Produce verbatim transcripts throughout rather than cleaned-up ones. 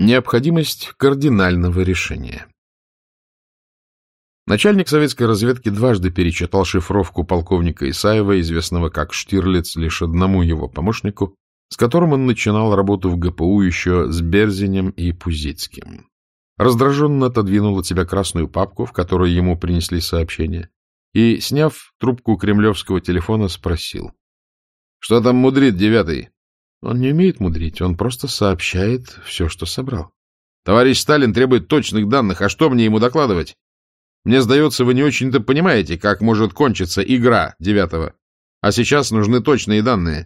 Необходимость кардинального решения. Начальник советской разведки дважды перечитал шифровку полковника Исаева, известного как Штирлиц, лишь одному его помощнику, с которым он начинал работу в ГПУ еще с Берзинем и Пузицким. Раздраженно отодвинул от себя красную папку, в которой ему принесли сообщение, и, сняв трубку кремлевского телефона, спросил: — Что там мудрит девятый? Он не умеет мудрить, он просто сообщает все, что собрал. — Товарищ Сталин требует точных данных, а что мне ему докладывать? Мне сдается, вы не очень-то понимаете, как может кончиться игра девятого. А сейчас нужны точные данные.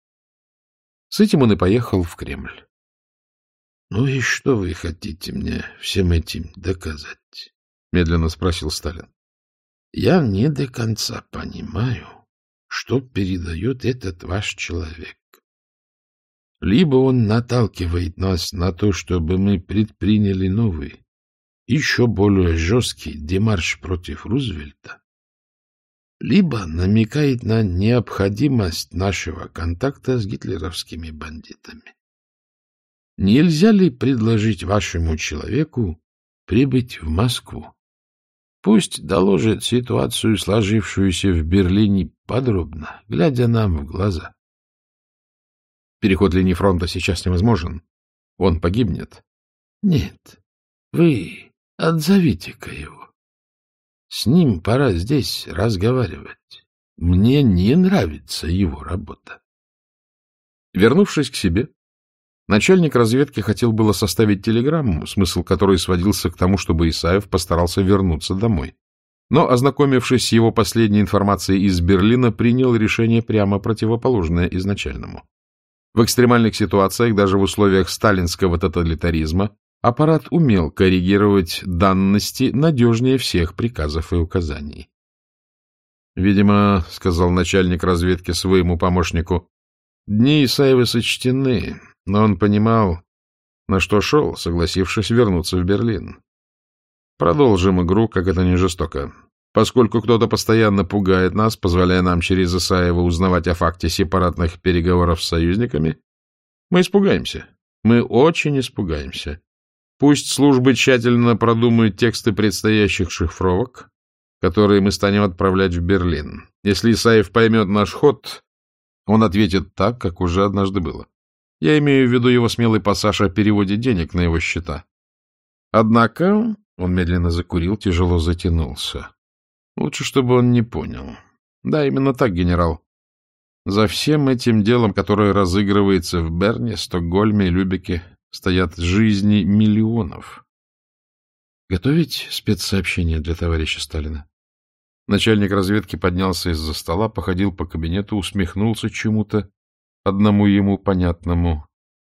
С этим он и поехал в Кремль. — Ну и что вы хотите мне всем этим доказать? — медленно спросил Сталин. — Я не до конца понимаю, что передает этот ваш человек. Либо он наталкивает нас на то, чтобы мы предприняли новый, еще более жесткий демарш против Рузвельта, либо намекает на необходимость нашего контакта с гитлеровскими бандитами. Нельзя ли предложить вашему человеку прибыть в Москву? Пусть доложит ситуацию, сложившуюся в Берлине, подробно, глядя нам в глаза. Переход линии фронта сейчас невозможен. Он погибнет. Нет, вы отзовите-ка его. С ним пора здесь разговаривать. Мне не нравится его работа. Вернувшись к себе, начальник разведки хотел было составить телеграмму, смысл которой сводился к тому, чтобы Исаев постарался вернуться домой. Но, ознакомившись с его последней информацией из Берлина, принял решение прямо противоположное изначальному. В экстремальных ситуациях, даже в условиях сталинского тоталитаризма, аппарат умел коррегировать данности надежнее всех приказов и указаний. «Видимо, — сказал начальник разведки своему помощнику, — дни Исаева сочтены, но он понимал, на что шел, согласившись вернуться в Берлин. Продолжим игру, как это не жестоко. Поскольку кто-то постоянно пугает нас, позволяя нам через Исаева узнавать о факте сепаратных переговоров с союзниками, мы испугаемся. Мы очень испугаемся. Пусть службы тщательно продумают тексты предстоящих шифровок, которые мы станем отправлять в Берлин. Если Исаев поймет наш ход, он ответит так, как уже однажды было. Я имею в виду его смелый пассаж о переводе денег на его счета. Однако он медленно закурил, тяжело затянулся. Лучше, чтобы он не понял. Да, именно так, генерал. За всем этим делом, которое разыгрывается в Берне, Стокгольме и Любеке, стоят жизни миллионов. Готовить спецсообщение для товарища Сталина? Начальник разведки поднялся из-за стола, походил по кабинету, усмехнулся чему-то, одному ему понятному,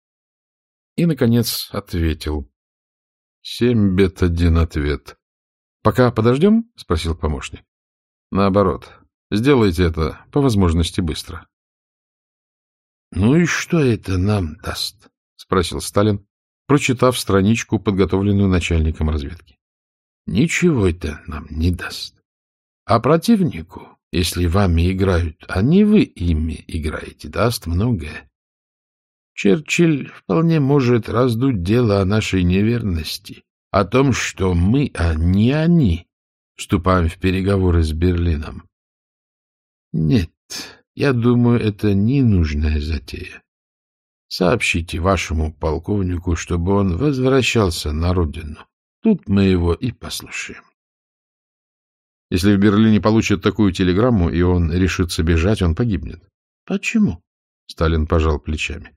и, наконец, ответил. Семь бед, один ответ. — Пока подождем? — спросил помощник. — Наоборот. Сделайте это по возможности быстро. — Ну и что это нам даст? — спросил Сталин, прочитав страничку, подготовленную начальником разведки. — Ничего это нам не даст. А противнику, если вами играют, а не вы ими играете, даст многое. Черчилль вполне может раздуть дело о нашей неверности, о том, что мы, а не они, вступаем в переговоры с Берлином. Нет, я думаю, это ненужная затея. Сообщите вашему полковнику, чтобы он возвращался на родину. Тут мы его и послушаем. Если в Берлине получат такую телеграмму, и он решится бежать, он погибнет. Почему? Сталин пожал плечами.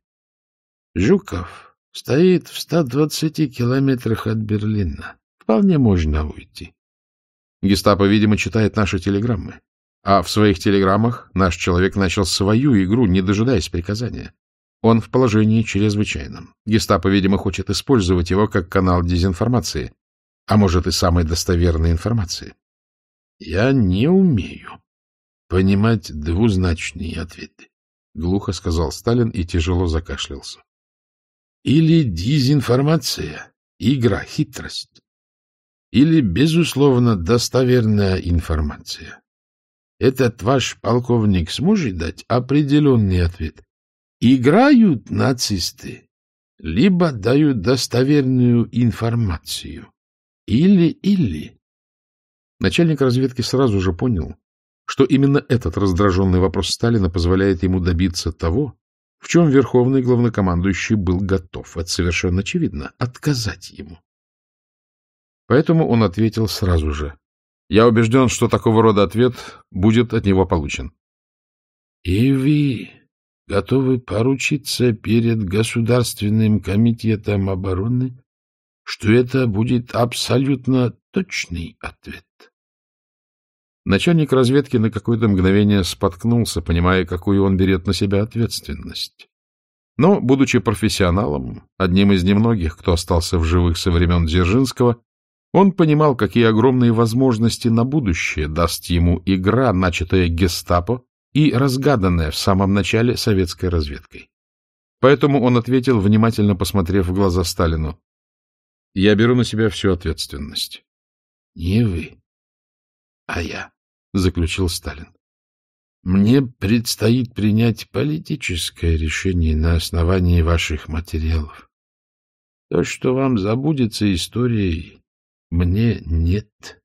Жуков стоит в ста двадцати километрах от Берлина. Вполне можно уйти. Гестапо, видимо, читает наши телеграммы. А в своих телеграммах наш человек начал свою игру, не дожидаясь приказания. Он в положении чрезвычайном. Гестапо, видимо, хочет использовать его как канал дезинформации, а может и самой достоверной информации. Я не умею понимать двузначные ответы, — глухо сказал Сталин и тяжело закашлялся. Или дезинформация, игра, хитрость, или, безусловно, достоверная информация. Этот ваш полковник сможет дать определенный ответ? Играют нацисты либо дают достоверную информацию. Или-или. Начальник разведки сразу же понял, что именно этот раздраженный вопрос Сталина позволяет ему добиться того, в чем верховный главнокомандующий был готов, это совершенно очевидно, отказать ему. Поэтому он ответил сразу же. Я убежден, что такого рода ответ будет от него получен. — И вы готовы поручиться перед Государственным комитетом обороны, что это будет абсолютно точный ответ? Начальник разведки на какое-то мгновение споткнулся, понимая, какую он берет на себя ответственность. Но, будучи профессионалом, одним из немногих, кто остался в живых со времен Дзержинского, он понимал, какие огромные возможности на будущее даст ему игра, начатая гестапо и разгаданная в самом начале советской разведкой. Поэтому он ответил, внимательно посмотрев в глаза Сталину: «Я беру на себя всю ответственность». «Не вы, а я», — заключил Сталин. «Мне предстоит принять политическое решение на основании ваших материалов. То, что вам забудется историей, мне нет».